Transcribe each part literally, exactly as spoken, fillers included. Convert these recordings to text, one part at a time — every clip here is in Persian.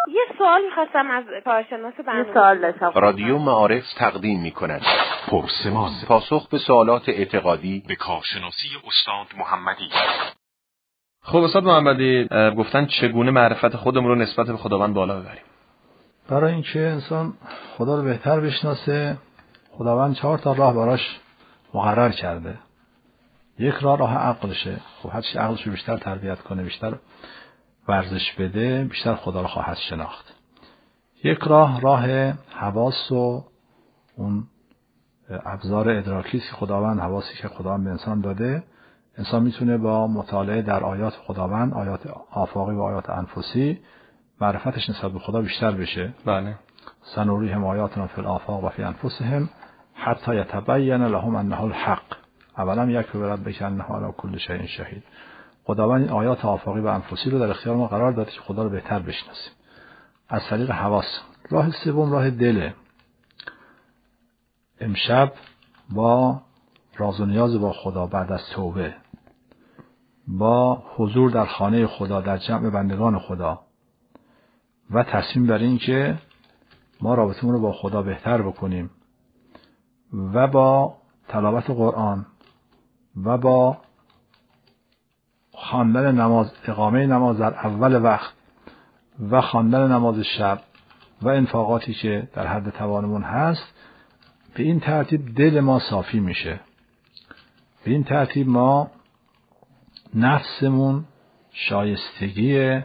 یه سوال می‌خواستم از کارشناس برنامه. یه سوال داشتم. رادیو معارف تقدیم می‌کند پرسمان، پاسخ به سوالات اعتقادی به کارشناسی استاد محمدی. خب استاد محمدی گفتن چگونه معرفت خودمون رو نسبت به خداوند بالا ببریم؟ برای اینکه انسان خدا رو بهتر بشناسه، خداوند چهار تا راه براش مقرر کرده. یک راه راه عقلشه. خب هر چی عقلشو بیشتر تربیت کنه، بیشتر ورزش بده، بیشتر خدا رو خواهد شناخت. یک راه راه حواس و اون ابزار ادراکی که خداوند، حواسی که خداوند به انسان داده، انسان میتونه با مطالعه در آیات خداوند، آیات آفاقی و آیات انفسی، معرفتش نسبت به خدا بیشتر بشه. بله. سنوریهم آیاتنا فی الآفاق و فی انفسهم حتی یتبین لهم انه الحق اولم یکفی بربک انه علی کل شیء شهید. خداوند این آیات آفاقی و انفسی رو در اختیار ما قرار داده که خدا رو بهتر بشناسیم از طریق حواس. راه سوم راه دله. امشب با راز و نیاز با خدا بعد از توبه، با حضور در خانه خدا، در جمع بندگان خدا و تصمیم بر این که ما رابطمون رو با خدا بهتر بکنیم و با تلاوت قرآن و با خواندن نماز، اقامه نماز در اول وقت و خواندن نماز شب و انفاقاتی که در حد توانمون هست، به این ترتیب دل ما صافی میشه. به این ترتیب ما نفسمون شایستگی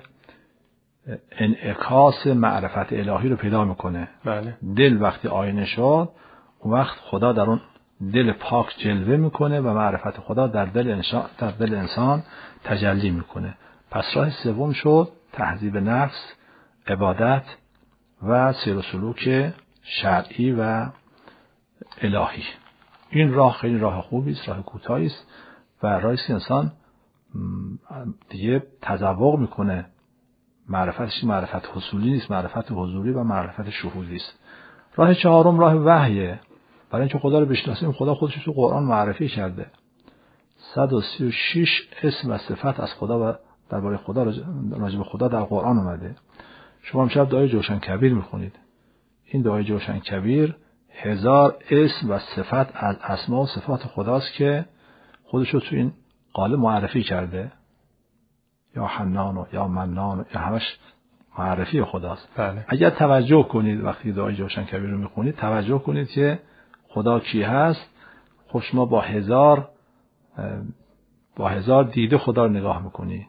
انعکاس معرفت الهی رو پیدا میکنه. بله. دل وقتی آینه شد، اون وقت خدا در اون دل پاک جلوه میکنه و معرفت خدا در دل انسان در دل انسان تجلی میکنه. پس راه سوم شد تهذیب نفس، عبادت و سیر و سلوک شرعی و الهی. این راه خیلی راه خوبی است، راه کوتاهی است و راهی است که انسان دیگه تذوق میکنه. معرفتش معرفت حصولی نیست، معرفت حضوری و معرفت شهودی است. راه چهارم راه وحیه. برای اینکه خدا رو بشناسیم، خدا خودش تو قرآن معرفی کرده. صد و سی و شش اسم و صفت از خدا و درباره خدا، راجع به خدا در قرآن اومده. شما امشب دعای جوشن کبیر میخونید. این دعای جوشن کبیر هزار اسم و صفت از اسما و صفات خداست که خودش رو تو این قالب معرفی کرده. یا حنان و یا منان و یا همش معرفی خداست. بله. اگر توجه کنید وقتی دعای جوشن کبیر رو میخونید، توجه کنید که خدا کی هست. خب شما با هزار با هزار دیده خدا رو نگاه میکنی،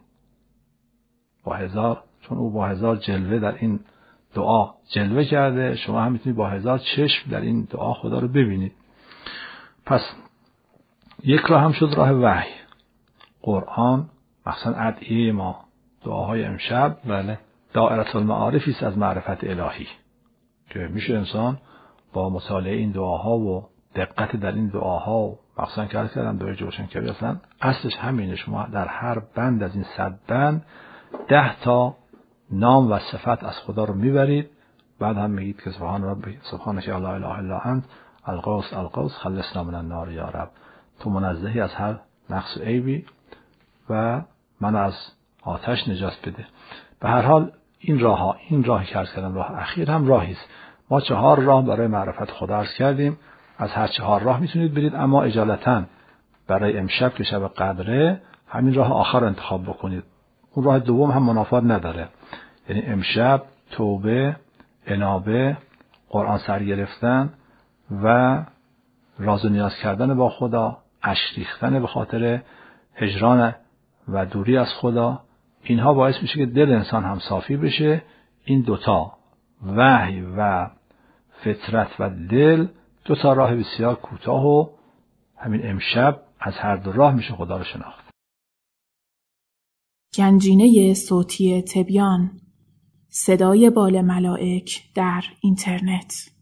با هزار، چون او با هزار جلوه در این دعا جلوه کرده، شما هم میتونید با هزار چشم در این دعا خدا رو ببینید. پس یک راه هم شد راه وحی، قرآن، مثلا ادعیه ما، دعاهای امشب. بله. دائره المعارفی است از معرفت الهی که میشه انسان با مطالعه این دعاها و دقت در این دعاها و مثلا کار کردم دعای جوشن کبیر اصلا اصلش همینه. شما در هر بند از این صد بند ده تا نام و صفت از خدا رو میبرید. بعد هم میگید که سبحان ربی سبحانك لا اله الا انت القوس القوس خلصنا من النار یا رب. تو منزهی از هر نقص و عیبی و من از آتش نجات بده. به هر حال این راه ها، این راهی که عرض کردم راه اخیر هم راهی است. ما چهار راه برای معرفت خدا عرض کردیم. از هر چهار راه میتونید برید، اما اجالتا برای امشب که شب قدره همین راه آخر رو انتخاب بکنید. اون راه دوم هم منافات نداره. یعنی امشب توبه، انابه، قرآن سر گرفتن و راز و نیاز کردن با خدا، اشک ریختن به خاطر هجران و دوری از خدا، اینها باعث میشه که دل انسان هم صافی بشه. این دوتا، وحی و فطرت و دل، دوتا راه بسیار کوتاه و همین امشب از هر دو راه میشه خدا رو شناخت. گنجینه صوتی تبیان، صدای بال ملائک در اینترنت.